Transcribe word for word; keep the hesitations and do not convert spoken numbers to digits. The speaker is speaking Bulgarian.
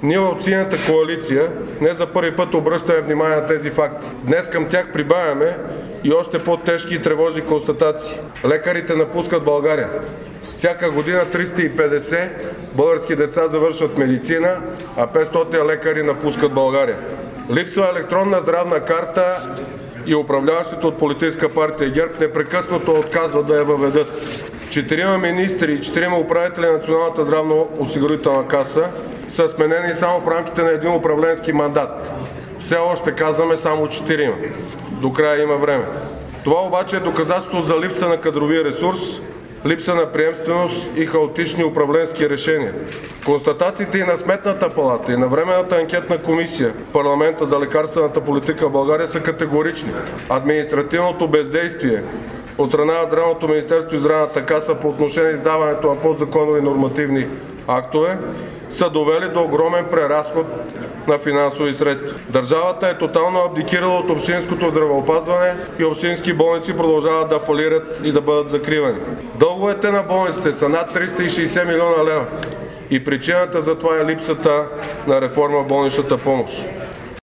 Ние от Синята коалиция не за първи път обръщаме внимание на тези факти. Днес към тях прибавяме и още по-тежки и тревожни констатации. Лекарите напускат България. Всяка година триста и петдесет български деца завършват медицина, а петстотин лекари напускат България. Липсва електронна здравна карта и управляващите от политическа партия ГЕРБ непрекъснато отказват да я въведат. Четирима министри и четирима управители на Националната здравноосигурителна каса са сменени само в рамките на един управленски мандат. Все още казваме само четирима. До края има време. Това обаче е доказателство за липса на кадрови ресурс, липса на приемственост и хаотични управленски решения. Констатациите и на Сметната палата, и на Временната анкетна комисия в парламента за лекарствената политика в България са категорични. Административното бездействие от страна на Здравното министерство и Здравната каса по отношение издаването на подзаконови нормативни актове са довели до огромен преразход на финансови средства. Държавата е тотално абдикирала от общинското здравеопазване и общински болници продължават да фалират и да бъдат закривани. Дълговете на болниците са над триста и шейсет милиона лева и причината за това е липсата на реформа в болничната помощ.